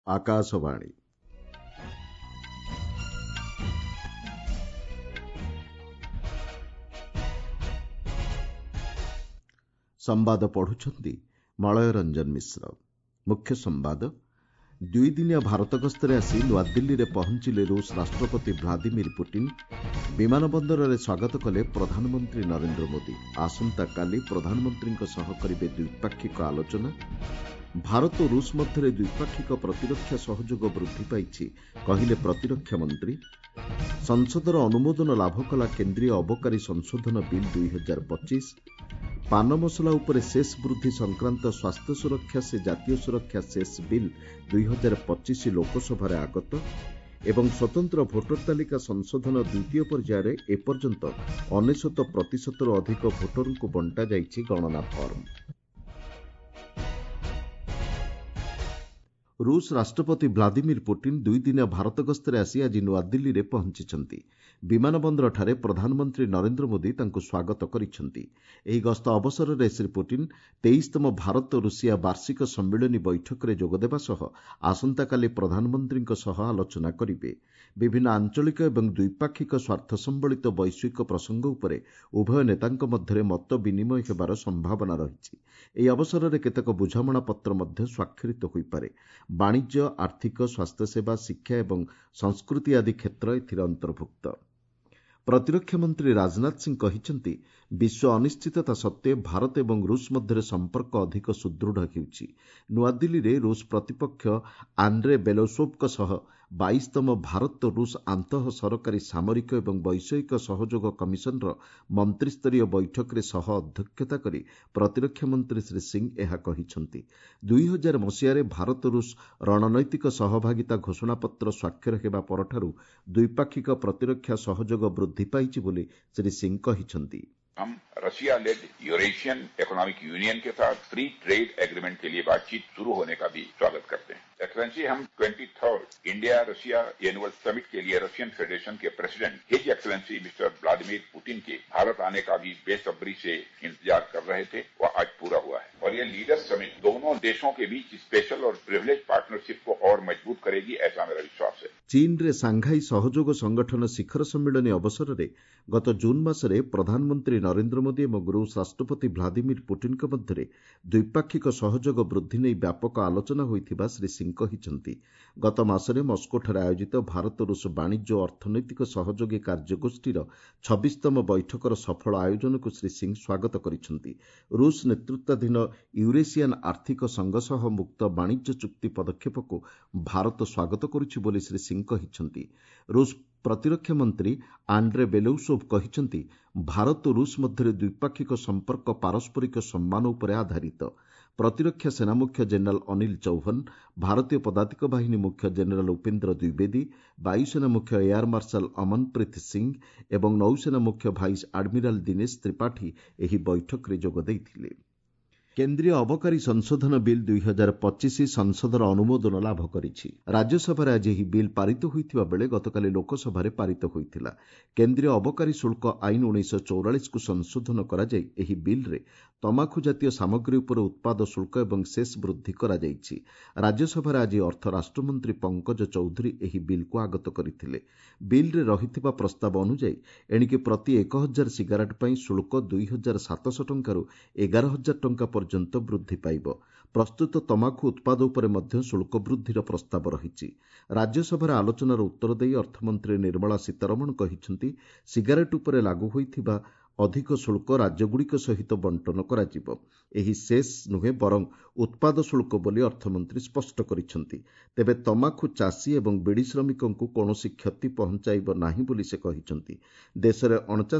ଆକାଶବାଣୀ ସମ୍ବାଦ ପଢୁଛନ୍ତି ମଳୟ ରଞ୍ଜନ ମିଶ୍ର। ମୁଖ୍ୟ ସମ୍ବାଦ, ଦୁଇଦିନିଆ ଭାରତ ଗସ୍ତରେ ଆସି ନୂଆଦିଲ୍ଲୀରେ ପହଞ୍ଚିଲେ ରୁଷ ରାଷ୍ଟ୍ରପତି ଭ୍ଲାଦିମିର୍ ପୁଟିନ୍। ବିମାନ ବନ୍ଦରରେ ସ୍ୱାଗତ କଲେ ପ୍ରଧାନମନ୍ତ୍ରୀ ନରେନ୍ଦ୍ର ମୋଦି। ଆସନ୍ତାକାଲି ପ୍ରଧାନମନ୍ତ୍ରୀଙ୍କ ସହ କରିବେ ଦ୍ୱିପାକ୍ଷିକ ଆଲୋଚନା। ଭାରତ ଓ ରୁଷ ମଧ୍ୟରେ ଦ୍ୱିପାକ୍ଷିକ ପ୍ରତିରକ୍ଷା ସହଯୋଗ ବୃଦ୍ଧି ପାଇଛି, କହିଲେ ପ୍ରତିରକ୍ଷା ମନ୍ତ୍ରୀ। ସଂସଦର ଅନୁମୋଦନ ଲାଭ କଲା କେନ୍ଦ୍ରୀୟ ଅବକାରୀ ସଂଶୋଧନ ବିଲ୍ 2025। ପାନ ମସଲା ଉପରେ ସେସ୍ ବୃଦ୍ଧି ସଂକ୍ରାନ୍ତ ସ୍ୱାସ୍ଥ୍ୟ ସୁରକ୍ଷା ସେ ଜାତୀୟ ସୁରକ୍ଷା ସେସ୍ ବିଲ୍ 2025 ଲୋକସଭାରେ ଆଗତ ଏବଂ ସ୍ୱତନ୍ତ୍ର ଭୋଟର ତାଲିକା ସଂଶୋଧନ ଦ୍ୱିତୀୟ ପର୍ଯ୍ୟାୟରେ ଏପର୍ଯ୍ୟନ୍ତ 99% ଅଧିକ ଭୋଟରଙ୍କୁ ବଣ୍ଟାଯାଇଛି ଗଣନା ଫର୍ମ। ରୁଷ ରାଷ୍ଟ୍ରପତି ଭ୍ଲାଦିମିର୍ ପୁଟିନ୍ ଦୁଇଦିନିଆ ଭାରତ ଗସ୍ତରେ ଆସି ଆଜି ନୂଆଦିଲ୍ଲୀରେ ପହଞ୍ଚିଛନ୍ତି। ବିମାନ ବନ୍ଦରଠାରେ ପ୍ରଧାନମନ୍ତ୍ରୀ ନରେନ୍ଦ୍ର ମୋଦି ତାଙ୍କୁ ସ୍ୱାଗତ କରିଛନ୍ତି। ଏହି ଗସ୍ତ ଅବସରରେ ଶ୍ରୀ ପୁଟିନ୍ 23ତମ ଭାରତ ରୁଷିଆ ବାର୍ଷିକ ସମ୍ମିଳନୀ ବୈଠକରେ ଯୋଗଦେବା ସହ ଆସନ୍ତାକାଲି ପ୍ରଧାନମନ୍ତ୍ରୀଙ୍କ ସହ ଆଲୋଚନା କରିବେ। ବିଭିନ୍ନ ଆଞ୍ଚଳିକ ଏବଂ ଦ୍ୱିପାକ୍ଷିକ ସ୍ୱାର୍ଥ ସମ୍ବଳିତ ବୈଶ୍ୱିକ ପ୍ରସଙ୍ଗ ଉପରେ ଉଭୟ ନେତାଙ୍କ ମଧ୍ୟରେ ମତ ବିନିମୟ ହେବାର ସମ୍ଭାବନା ରହିଛି। ଏହି ଅବସରରେ କେତେକ ବୁଝାମଣାପତ୍ର ମଧ୍ୟ ସ୍ୱାକ୍ଷରିତ ହୋଇପାରେ। ବାଣିଜ୍ୟ, ଆର୍ଥିକ, ସ୍ୱାସ୍ଥ୍ୟସେବା, ଶିକ୍ଷା ଏବଂ ସଂସ୍କୃତି ଆଦି କ୍ଷେତ୍ର ଏଥିରେ ଅନ୍ତର୍ଭୁକ୍ତ। ପ୍ରତିରକ୍ଷା ମନ୍ତ୍ରୀ ରାଜନାଥ ସିଂହ କହିଛନ୍ତି, ବିଶ୍ୱ ଅନିଶ୍ଚିତତା ସତ୍ତ୍ୱେ ଭାରତ ଏବଂ ରୁଷ ମଧ୍ୟରେ ସମ୍ପର୍କ ଅଧିକ ସୁଦୃଢ଼ ହେଉଛି। ନୂଆଦିଲ୍ଲୀରେ ରୁଷ ପ୍ରତିପକ୍ଷ ଆନ୍ଦ୍ରେ ବେଲୋସୋଭ୍ଙ୍କ ସହ 22ତମ ଭାରତ ରୁଷ ଆନ୍ତଃ ସରକାରୀ ସାମରିକ ଏବଂ ବୈଷୟିକ ସହଯୋଗ କମିଶନର ମନ୍ତ୍ରୀସ୍ତରୀୟ ବୈଠକରେ ସହ ଅଧ୍ୟକ୍ଷତା କରି ପ୍ରତିରକ୍ଷା ମନ୍ତ୍ରୀ ଶ୍ରୀ ସିଂହ ଏହା କହିଛନ୍ତି। 2000 ମସିହାରେ ଭାରତ ରୁଷ ରଣନୈତିକ ସହଭାଗିତା ଘୋଷଣାପତ୍ର ସ୍ୱାକ୍ଷର ହେବା ପରଠାରୁ ଦ୍ୱିପାକ୍ଷିକ ପ୍ରତିରକ୍ଷା ସହଯୋଗ ବୃଦ୍ଧି ପାଇଛି ବୋଲି ଶ୍ରୀ ସିଂହ କହିଛନ୍ତି। हम Russia led Eurasian economic union के साथ फ्री ट्रेड एग्रीमेंट के लिए बातचीत शुरू होने का भी स्वागत करते हैं। एक्सेलेंसी, हम 23rd India Russia annual summit के लिए रशियन फेडरेशन के president his excellency mister Vladimir Putin के भारत आने का भी बेसब्री से इंतजार कर रहे थे। वह आज पूरा हुआ है और ये लीडर्स समिट दोनों देशों के बीच स्पेशल और प्रिविलेज पार्टनरशिप को और मजबूत करेगी, ऐसा मेरा विश्वास है। ଚୀନରେ ସାଂଘାଇ ସହଯୋଗ ସଂଗଠନ ଶିଖର ସମ୍ମିଳନୀ ଅବସରରେ ଗତ ଜୁନ୍ ମାସରେ ପ୍ରଧାନମନ୍ତ୍ରୀ ନରେନ୍ଦ୍ର ମୋଦି ଏବଂ ରୁଷ ରାଷ୍ଟ୍ରପତି ଭ୍ଲାଦିମିର୍ ପୁଟିନ୍ଙ୍କ ମଧ୍ୟରେ ଦ୍ୱିପାକ୍ଷିକ ସହଯୋଗ ବୃଦ୍ଧି ନେଇ ବ୍ୟାପକ ଆଲୋଚନା ହୋଇଥିବା ଶ୍ରୀ ସିଂହ କହିଛନ୍ତି। ଗତ ମାସରେ ମସ୍କୋଠାରେ ଆୟୋଜିତ ଭାରତ ରୁଷ ବାଣିଜ୍ୟ ଓ ଅର୍ଥନୈତିକ ସହଯୋଗୀ କାର୍ଯ୍ୟଗୋଷ୍ଠୀର 26ତମ ବୈଠକର ସଫଳ ଆୟୋଜନକୁ ଶ୍ରୀ ସିଂହ ସ୍ୱାଗତ କରିଛନ୍ତି। ରୁଷ ନେତୃତ୍ୱାଧୀନ ୟୁରେସିଆନ୍ ଆର୍ଥିକ ସଂଘ ସହ ମୁକ୍ତ ବାଣିଜ୍ୟ ଚୁକ୍ତି ପଦକ୍ଷେପକୁ ଭାରତ ସ୍ୱାଗତ କରୁଛି ବୋଲି ଶ୍ରୀ ସିଂହ କହିଛନ୍ତି। ରୁଷ ପ୍ରତିରକ୍ଷା ମନ୍ତ୍ରୀ ଆନ୍ଦ୍ରେ ବେଲୋସୋଭ୍ କହିଛନ୍ତି, ଭାରତ ଓ ରୁଷ ମଧ୍ୟରେ ଦ୍ୱିପାକ୍ଷିକ ସମ୍ପର୍କ ପାରସ୍ପରିକ ସମ୍ମାନ ଉପରେ ଆଧାରିତ। ପ୍ରତିରକ୍ଷା ସେନା ମୁଖ୍ୟ ଜେନେରାଲ ଅନିଲ ଚୌହାନ, ଭାରତୀୟ ପଦାତିକ ବାହିନୀ ମୁଖ୍ୟ ଜେନେରାଲ ଉପେନ୍ଦ୍ର ଦ୍ୱିବେଦୀ, ବାୟୁସେନା ମୁଖ୍ୟ ଏୟାର ମାର୍ଶାଲ ଅମନପ୍ରୀତ ସିଂହ ଏବଂ ନୌସେନା ମୁଖ୍ୟ ଭାଇସ୍ ଆଡମିରାଲ ଦିନେଶ ତ୍ରିପାଠୀ ଏହି ବୈଠକରେ ଯୋଗ ଦେଇଥିଲେ। କେନ୍ଦ୍ରୀୟ ଅବକାରୀ ସଂଶୋଧନ ବିଲ୍ 2025 ସଂସଦର ଅନୁମୋଦନ ଲାଭ କରିଛି। ରାଜ୍ୟସଭାରେ ଆଜି ଏହି ବିଲ୍ ପାରିତ ହୋଇଥିବା ବେଳେ ଗତକାଲି ଲୋକସଭାରେ ପାରିତ ହୋଇଥିଲା। କେନ୍ଦ୍ରୀୟ ଅବକାରୀ ଶୁଳ୍କ ଆଇନ 1944କୁ ସଂଶୋଧନ କରାଯାଇ ଏହି ବିଲ୍ରେ ତମାଖୁ ଜାତୀୟ ସାମଗ୍ରୀ ଉପରେ ଉତ୍ପାଦ ଶୁଳ୍କ ଏବଂ ସେସ୍ ବୃଦ୍ଧି କରାଯାଇଛି। ରାଜ୍ୟସଭାରେ ଆଜି ଅର୍ଥ ରାଷ୍ଟ୍ରମନ୍ତ୍ରୀ ପଙ୍କଜ ଚୌଧୁରୀ ଏହି ବିଲ୍କୁ ଆଗତ କରିଥିଲେ। ବିଲ୍ରେ ରହିଥିବା ପ୍ରସ୍ତାବ ଅନୁଯାୟୀ ଏଣିକି ପ୍ରତି 1000 ସିଗାରେଟ୍ ପାଇଁ ଶୁଳ୍କ 2700 ଟଙ୍କାରୁ 11000 ଟଙ୍କା ପର୍ଯ୍ୟନ୍ତ ବୃଦ୍ଧି ପାଇବ। ପ୍ରସ୍ତୁତ ତମାଖୁ ଉତ୍ପାଦ ଉପରେ ମଧ୍ୟ ଶୁଳ୍କ ବୃଦ୍ଧିର ପ୍ରସ୍ତାବ ରହିଛି। ରାଜ୍ୟସଭାରେ ଆଲୋଚନାର ଉତ୍ତର ଦେଇ ଅର୍ଥମନ୍ତ୍ରୀ ନିର୍ମଳା ସୀତାରମଣ କହିଛନ୍ତି, ସିଗାରେଟ୍ ଉପରେ ଲାଗୁ ହୋଇଥିବା ଅଧିକ ଶୁଳ୍କ ରାଜ୍ୟଗୁଡ଼ିକ ସହିତ ବଣ୍ଟନ କରାଯିବ। ଏହି ସେସ୍ ନୁହେଁ ବରଂ ଉତ୍ପାଦ ଶୁଳ୍କ ବୋଲି ଅର୍ଥମନ୍ତ୍ରୀ ସ୍ପଷ୍ଟ କରିଛନ୍ତି। ତେବେ ତମାଖୁ ଚାଷୀ ଏବଂ ବିଡ଼ି ଶ୍ରମିକଙ୍କୁ କୌଣସି କ୍ଷତି ପହଞ୍ଚାଇବ ନାହିଁ ବୋଲି ସେ କହିଛନ୍ତି। ଦେଶରେ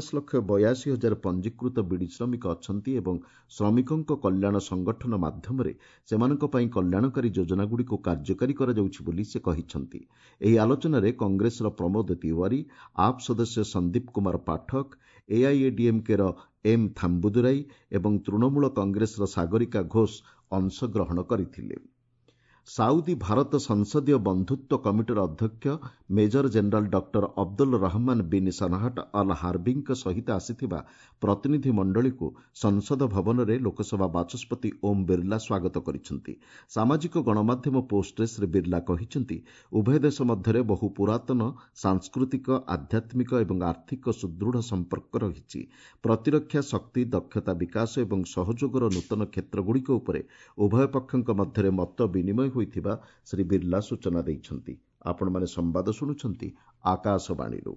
49,82,000 ପଞ୍ଜୀକୃତ ବିଡ଼ି ଶ୍ରମିକ ଅଛନ୍ତି ଏବଂ ଶ୍ରମିକଙ୍କ କଲ୍ୟାଣ ସଂଗଠନ ମାଧ୍ୟମରେ ସେମାନଙ୍କ ପାଇଁ କଲ୍ୟାଣକାରୀ ଯୋଜନାଗୁଡ଼ିକୁ କାର୍ଯ୍ୟକାରୀ କରାଯାଉଛି ବୋଲି ସେ କହିଛନ୍ତି। ଏହି ଆଲୋଚନାରେ କଂଗ୍ରେସର ପ୍ରମୋଦ ତିୱାରୀ, ଆପ୍ ସଦସ୍ୟ ସନ୍ଦୀପ କୁମାର ପାଠକ, ଏଆଇଏଡିଏମ୍କେର ଏମ୍ ଥାମ୍ବୁଦୁରାଇ ଏବଂ ତୃଣମୂଳ କଂଗ୍ରେସର ସାଗରିକା ଘୋଷ ଅଂଶଗ୍ରହଣ କରିଥିଲେ। ସାଉଦି ଭାରତ ସଂସଦୀୟ ବନ୍ଧୁତ୍ୱ କମିଟିର ଅଧ୍ୟକ୍ଷ major general doctor Abdul Rahman bin ସନାହଟ ଅଲ୍ ହାର୍ବିଙ୍କ ସହିତ ଆସିଥିବା ପ୍ରତିନିଧି ମଣ୍ଡଳୀକୁ ସଂସଦ ଭବନରେ ଲୋକସଭା ବାଚସ୍ପତି ଓମ୍ ବିର୍ଲା ସ୍ୱାଗତ କରିଛନ୍ତି। ସାମାଜିକ ଗଣମାଧ୍ୟମ ପୋଷ୍ଟରେ ଶ୍ରୀ ବିର୍ଲା କହିଛନ୍ତି, ଉଭୟ ଦେଶ ମଧ୍ୟରେ ବହୁ ପୁରାତନ ସାଂସ୍କୃତିକ, ଆଧ୍ୟାତ୍ମିକ ଏବଂ ଆର୍ଥିକ ସୁଦୃଢ଼ ସମ୍ପର୍କ ରହିଛି। ପ୍ରତିରକ୍ଷା, ଶକ୍ତି, ଦକ୍ଷତା ବିକାଶ ଏବଂ ସହଯୋଗର ନୂତନ କ୍ଷେତ୍ରଗୁଡ଼ିକ ଉପରେ ଉଭୟ ପକ୍ଷଙ୍କ ମଧ୍ୟରେ ମତ ବିନିମୟ ହୋଇଥିବା ଶ୍ରୀ ବିର୍ଲା ସୂଚନା ଦେଇଛନ୍ତି। ଆପଣମାନେ ସମ୍ବାଦ ଶୁଣୁଛନ୍ତି ଆକାଶବାଣୀରୁ।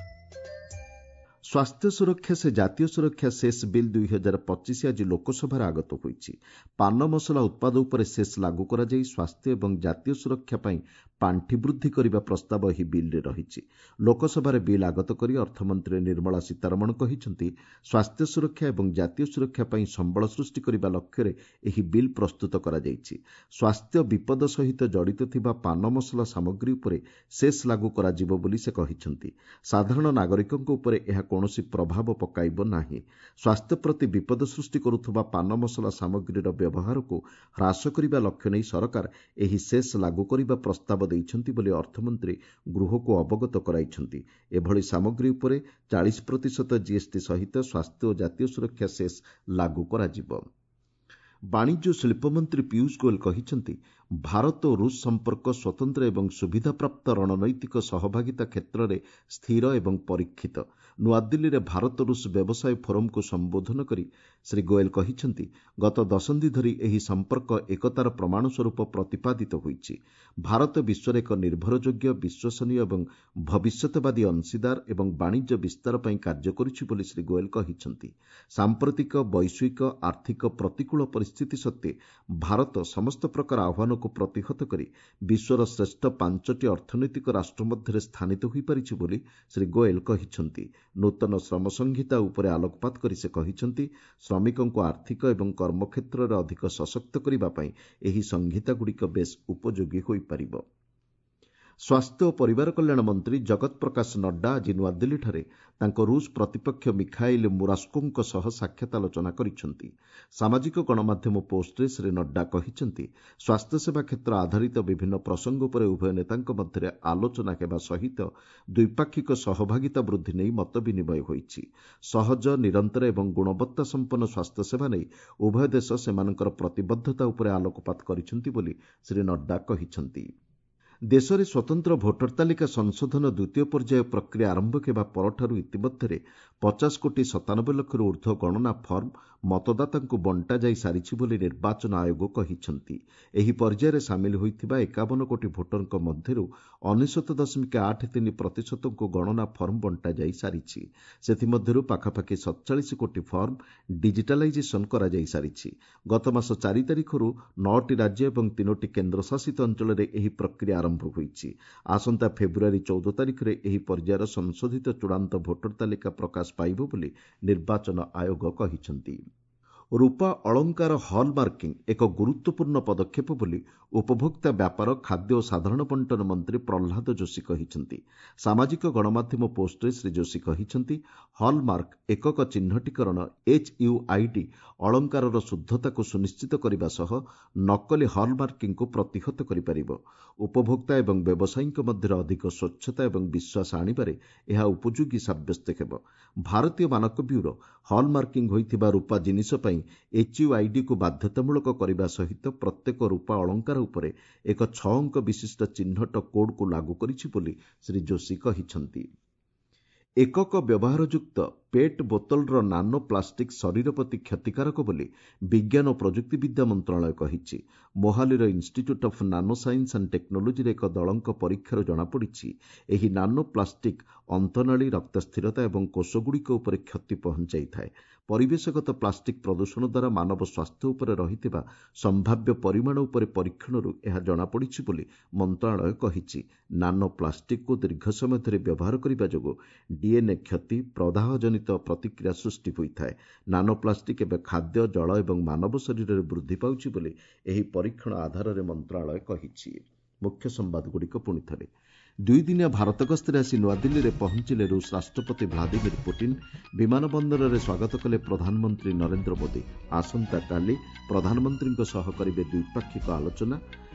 ସ୍ୱାସ୍ଥ୍ୟ ସୁରକ୍ଷା ସେ ଜାତୀୟ ସୁରକ୍ଷା ସେସ୍ ବିଲ୍ 2025 ଆଜି ଲୋକସଭାରେ ଆଗତ ହୋଇଛି। ପାନ ମସଲା ଉତ୍ପାଦ ଉପରେ ସେସ୍ ଲାଗୁ କରାଯାଇ ସ୍ୱାସ୍ଥ୍ୟ ଏବଂ ଜାତୀୟ ସୁରକ୍ଷା ପାଇଁ ପାଣ୍ଠି ବୃଦ୍ଧି କରିବା ପ୍ରସ୍ତାବ ଏହି ବିଲ୍ରେ ରହିଛି। ଲୋକସଭାରେ ବିଲ୍ ଆଗତ କରି ଅର୍ଥମନ୍ତ୍ରୀ ନିର୍ମଳା ସୀତାରମଣ କହିଛନ୍ତି, ସ୍ୱାସ୍ଥ୍ୟ ସୁରକ୍ଷା ଏବଂ ଜାତୀୟ ସୁରକ୍ଷା ପାଇଁ ସମ୍ବଳ ସୃଷ୍ଟି କରିବା ଲକ୍ଷ୍ୟରେ ଏହି ବିଲ୍ ପ୍ରସ୍ତୁତ କରାଯାଇଛି। ସ୍ୱାସ୍ଥ୍ୟ ବିପଦ ସହିତ ଜଡ଼ିତ ଥିବା ପାନ ମସଲା ସାମଗ୍ରୀ ଉପରେ ସେସ୍ ଲାଗୁ କରାଯିବ ବୋଲି ସେ କହିଛନ୍ତି। ସାଧାରଣ ନାଗରିକଙ୍କ ଉପରେ ଏହା କୌଣସି ପ୍ରଭାବ ପକାଇବ ନାହିଁ। ସ୍ୱାସ୍ଥ୍ୟ ପ୍ରତି ବିପଦ ସୃଷ୍ଟି କରୁଥିବା ପାନ ମସଲା ସାମଗ୍ରୀର ବ୍ୟବହାରକୁ ହ୍ରାସ କରିବା ଲକ୍ଷ୍ୟ ନେଇ ସରକାର ଏହି ସେସ୍ ଲାଗୁ କରିବା ପ୍ରସ୍ତାବ ଦେଇଛନ୍ତି ବୋଲି ଅର୍ଥମନ୍ତ୍ରୀ ଗୃହକୁ ଅବଗତ କରାଇଛନ୍ତି। ଏଭଳି ସାମଗ୍ରୀ ଉପରେ 40% ଜିଏସ୍ଟି ସହିତ ସ୍ୱାସ୍ଥ୍ୟ ଓ ଜାତୀୟ ସୁରକ୍ଷା ସେସ୍ ଲାଗୁ କରାଯିବ। ବାଣିଜ୍ୟ ଓ ଶିଳ୍ପମନ୍ତ୍ରୀ ପୀୟୁଷ ଗୋୟଲ କହିଛନ୍ତି, ଭାରତ ଓ ରୁଷ ସମ୍ପର୍କ ସ୍ୱତନ୍ତ୍ର ଏବଂ ସୁବିଧାପ୍ରାପ୍ତ ରଣନୈତିକ ସହଭାଗିତା କ୍ଷେତ୍ରରେ ସ୍ଥିର ଏବଂ ପରୀକ୍ଷିତ। ନୂଆଦିଲ୍ଲୀରେ ଭାରତ ରୁଷ ବ୍ୟବସାୟ ଫୋରମକୁ ସମ୍ବୋଧନ କରି ଶ୍ରୀ ଗୋୟଲ କହିଛନ୍ତି, ଗତ ଦଶନ୍ଧି ଧରି ଏହି ସମ୍ପର୍କ ଏକତାର ପ୍ରମାଣ ସ୍ୱରୂପ ପ୍ରତିପାଦିତ ହୋଇଛି। ଭାରତ ବିଶ୍ୱରେ ଏକ ନିର୍ଭରଯୋଗ୍ୟ, ବିଶ୍ୱସନୀୟ ଏବଂ ଭବିଷ୍ୟତବାଦୀ ଅଂଶୀଦାର ଏବଂ ବାଣିଜ୍ୟ ବିସ୍ତାର ପାଇଁ କାର୍ଯ୍ୟ କରୁଛି ବୋଲି ଶ୍ରୀ ଗୋୟଲ କହିଛନ୍ତି। ସାମ୍ପ୍ରତିକ ବୈଶ୍ୱିକ ଆର୍ଥିକ ପ୍ରତିକୂଳ ପରିସ୍ଥିତି ସତ୍ତ୍ୱେ ଭାରତ ସମସ୍ତ ପ୍ରକାର ଆହ୍ୱାନକୁ ପ୍ରତିହତ କରି ବିଶ୍ୱର ଶ୍ରେଷ୍ଠ 5ଟି ଅର୍ଥନୈତିକ ରାଷ୍ଟ୍ର ମଧ୍ୟରେ ସ୍ଥାନିତ ହୋଇପାରିଛି ବୋଲି ଶ୍ରୀ ଗୋୟଲ କହିଛନ୍ତି। ନୂତନ ଶ୍ରମ ସଂହିତା ଉପରେ ଆଲୋକପାତ କରି ସେ କହିଛନ୍ତି, ଶ୍ରମିକଙ୍କୁ ଆର୍ଥିକ ଏବଂ କର୍ମକ୍ଷେତ୍ରରେ ଅଧିକ ସଶକ୍ତ କରିବା ପାଇଁ ଏହି ସଂହିତାଗୁଡ଼ିକ ବେଶ୍ ଉପଯୋଗୀ ହୋଇପାରିବ। ସ୍ୱାସ୍ଥ୍ୟ ଓ ପରିବାର କଲ୍ୟାଣ ମନ୍ତ୍ରୀ ଜଗତ ପ୍ରକାଶ ନଡ୍ଡା ଆଜି ନୂଆଦିଲ୍ଲୀଠାରେ ତାଙ୍କ ରୁଷ ପ୍ରତିପକ୍ଷ ମିଖାଇଲ୍ ମୁରାସ୍କୋଙ୍କ ସହ ସାକ୍ଷାତ ଆଲୋଚନା କରିଛନ୍ତି। ସାମାଜିକ ଗଣମାଧ୍ୟମ ପୋଷ୍ଟରେ ଶ୍ରୀ ନଡ୍ଡା କହିଛନ୍ତି, ସ୍ୱାସ୍ଥ୍ୟସେବା କ୍ଷେତ୍ର ଆଧାରିତ ବିଭିନ୍ନ ପ୍ରସଙ୍ଗ ଉପରେ ଉଭୟ ନେତାଙ୍କ ମଧ୍ୟରେ ଆଲୋଚନା ହେବା ସହିତ ଦ୍ୱିପାକ୍ଷିକ ସହଭାଗିତା ବୃଦ୍ଧି ନେଇ ମତ ବିନିମୟ ହୋଇଛି। ସହଜ, ନିରନ୍ତର ଏବଂ ଗୁଣବତ୍ତା ସମ୍ପନ୍ନ ସ୍ୱାସ୍ଥ୍ୟସେବା ନେଇ ଉଭୟ ଦେଶ ସେମାନଙ୍କର ପ୍ରତିବଦ୍ଧତା ଉପରେ ଆଲୋକପାତ କରିଛନ୍ତି ବୋଲି ଶ୍ରୀ ନଡ୍ଡା କହିଛନ୍ତି। ଦେଶରେ ସ୍ୱତନ୍ତ୍ର ଭୋଟର ତାଲିକା ସଂଶୋଧନ ଦ୍ୱିତୀୟ ପର୍ଯ୍ୟାୟ ପ୍ରକ୍ରିୟା ଆରମ୍ଭ ହେବା ପରଠାରୁ ଇତିମଧ୍ୟରେ 50 କୋଟି 97 ଲକ୍ଷରୁ ଉର୍ଦ୍ଧ୍ୱ ଗଣନା ଫର୍ମ ମତଦାତାଙ୍କୁ ବଣ୍ଟାଯାଇ ସାରିଛି ବୋଲି ନିର୍ବାଚନ ଆୟୋଗ କହିଛନ୍ତି। ଏହି ପର୍ଯ୍ୟାୟରେ ସାମିଲ ହୋଇଥିବା 51 କୋଟି ଭୋଟରଙ୍କ ମଧ୍ୟରୁ 99.83% ଗଣନା ଫର୍ମ ବଣ୍ଟାଯାଇ ସାରିଛି। ସେଥିମଧ୍ୟରୁ ପାଖାପାଖି 47 କୋଟି ଫର୍ମ ଡିଜିଟାଲାଇଜେସନ୍ କରାଯାଇ ସାରିଛି। ଗତ ମାସ 4 ତାରିଖରୁ 9ଟି ରାଜ୍ୟ ଏବଂ 3ଟି କେନ୍ଦ୍ରଶାସିତ ଅଞ୍ଚଳରେ ଏହି ପ୍ରକ୍ରିୟା ଆରମ୍ଭ ହୋଇଛି। ଆସନ୍ତା ଫେବୃଆରୀ 14 ତାରିଖରେ ଏହି ପର୍ଯ୍ୟାୟର ସଂଶୋଧିତ ଚୂଡ଼ାନ୍ତ ଭୋଟର ତାଲିକା ପ୍ରକାଶ ପାଇବ ବୋଲି ନିର୍ବାଚନ ଆୟୋଗ କହିଛନ୍ତି। ରୂପା ଅଳଙ୍କାର ହଲ୍ମାର୍କିଂ ଏକ ଗୁରୁତ୍ୱପୂର୍ଣ୍ଣ ପଦକ୍ଷେପ ବୋଲି ଉପଭୋକ୍ତା ବ୍ୟାପାର, ଖାଦ୍ୟ ଓ ସାଧାରଣ ବଣ୍ଟନ ମନ୍ତ୍ରୀ ପ୍ରହ୍ଲାଦ ଯୋଶୀ କହିଛନ୍ତି। ସାମାଜିକ ଗଣମାଧ୍ୟମ ପୋଷ୍ଟରେ ଶ୍ରୀ ଯୋଶୀ କହିଛନ୍ତି, ହଲ୍ମାର୍କ ଏକକ ଚିହ୍ନଟୀକରଣ HUID ଅଳଙ୍କାରର ଶୁଦ୍ଧତାକୁ ସୁନିଶ୍ଚିତ କରିବା ସହ ନକଲି ହଲ୍ମାର୍କିଂକୁ ପ୍ରତିହତ କରିପାରିବ। ଉପଭୋକ୍ତା ଏବଂ ବ୍ୟବସାୟୀଙ୍କ ମଧ୍ୟରେ ଅଧିକ ସ୍ୱଚ୍ଛତା ଏବଂ ବିଶ୍ୱାସ ଆଣିବାରେ ଏହା ଉପଯୋଗୀ ସାବ୍ୟସ୍ତ ହେବ। ଭାରତୀୟ ମାନକ ବ୍ୟୁରୋ ହଲ୍ମାର୍କିଂ ହୋଇଥିବା ରୂପା ଜିନିଷ ପାଇଁ HUIDକୁ ବାଧ୍ୟତାମୂଳକ କରିବା ସହିତ ପ୍ରତ୍ୟେକ ରୂପା ଅଳଙ୍କାର ଉପରେ ଏକ 6 ଅଙ୍କ ବିଶିଷ୍ଟ ଚିହ୍ନଟ କୋଡ୍କୁ ଲାଗୁ କରିଛି ବୋଲି ଶ୍ରୀ ଯୋଶୀ କହିଛନ୍ତି। ଏକକ ବ୍ୟବହାରଯୁକ୍ତ ପେଟ୍ ବୋତଲର ନାନୋ ପ୍ଲାଷ୍ଟିକ୍ ଶରୀର ପ୍ରତି କ୍ଷତିକାରକ ବୋଲି ବିଜ୍ଞାନ ଓ ପ୍ରଯୁକ୍ତିବିଦ୍ୟା ମନ୍ତ୍ରଣାଳୟ କହିଛି। ମୋହାଲିର institute of nano science and ଟେକ୍ନୋଲୋଜିର ଏକ ଦଳଙ୍କ ପରୀକ୍ଷାରୁ ଜଣାପଡ଼ିଛି, ଏହି ନାନୋ ପ୍ଲାଷ୍ଟିକ୍ ଅନ୍ତନାଳୀ, ରକ୍ତ ସ୍ଥିରତା ଏବଂ କୋଷଗୁଡ଼ିକ ଉପରେ କ୍ଷତି ପହଞ୍ଚାଇଥାଏ। ପରିବେଶଗତ ପ୍ଲାଷ୍ଟିକ୍ ପ୍ରଦୂଷଣ ଦ୍ୱାରା ମାନବ ସ୍ୱାସ୍ଥ୍ୟ ଉପରେ ରହିଥିବା ସମ୍ଭାବ୍ୟ ପରିମାଣ ଉପରେ ପରୀକ୍ଷଣରୁ ଏହା ଜଣାପଡ଼ିଛି ବୋଲି ମନ୍ତ୍ରଣାଳୟ କହିଛି। ନାନୋ ପ୍ଲାଷ୍ଟିକ୍କୁ ଦୀର୍ଘ ସମୟ ଧରି ବ୍ୟବହାର କରିବା ଯୋଗୁଁ DNA କ୍ଷତି, ପ୍ରଦାହଜନିତ ପ୍ରତିକ୍ରିୟା ସୃଷ୍ଟି ହୋଇଥାଏ। ନାନୋ ପ୍ଲାଷ୍ଟିକ୍ ଏବେ ଖାଦ୍ୟ, ଜଳ ଏବଂ ମାନବ ଶରୀରରେ ବୃଦ୍ଧି ପାଉଛି ବୋଲି ଏହି ପରୀକ୍ଷଣ ଆଧାରରେ ମନ୍ତ୍ରଣାଳୟ କହିଛି। ମୁଖ୍ୟ ସମ୍ବାଦଗୁଡ଼ିକ ପୁଣିଥରେ। 2 ଦିନିଆ ଭାରତ ଗସ୍ତରେ ଆସି ନୂଆଦିଲ୍ଲୀରେ ପହଞ୍ଚିଲେ ରୁଷ ରାଷ୍ଟ୍ରପତି ଭ୍ଲାଦିମିର୍ ପୁଟିନ୍। ବିମାନ ବନ୍ଦରରେ ସ୍ୱାଗତ କଲେ ପ୍ରଧାନମନ୍ତ୍ରୀ ନରେନ୍ଦ୍ର ମୋଦି। ଆସନ୍ତାକାଲି ପ୍ରଧାନମନ୍ତ୍ରୀଙ୍କ ସହ କରିବେ ଦ୍ୱିପାକ୍ଷିକ ଆଲୋଚନା।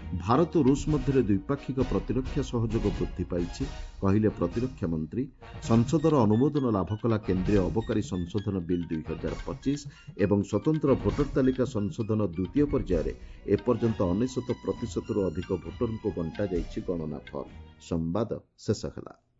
ଭାରତ ଓ ରୁଷ ମଧ୍ୟରେ ଦ୍ୱିପାକ୍ଷିକ ପ୍ରତିରକ୍ଷା ସହଯୋଗ ବୃଦ୍ଧି ପାଇଛି କହିଲେ ପ୍ରତିରକ୍ଷା ମନ୍ତ୍ରୀ। ସଂସଦର ଅନୁମୋଦନ ଲାଭ କଲା କେନ୍ଦ୍ରୀୟ ଅବକାରୀ ସଂଶୋଧନ ବିଲ୍ 2025 ଏବଂ ସ୍ୱତନ୍ତ୍ର ଭୋଟର ତାଲିକା ସଂଶୋଧନ ଦ୍ୱିତୀୟ ପର୍ଯ୍ୟାୟରେ ଏପର୍ଯ୍ୟନ୍ତ 99% ଅଧିକ ଭୋଟରଙ୍କୁ ବଣ୍ଟାଯାଇଛି ଗଣନା ଫର୍ମ। ସମ୍ବାଦ ଶେଷ ହେଲା।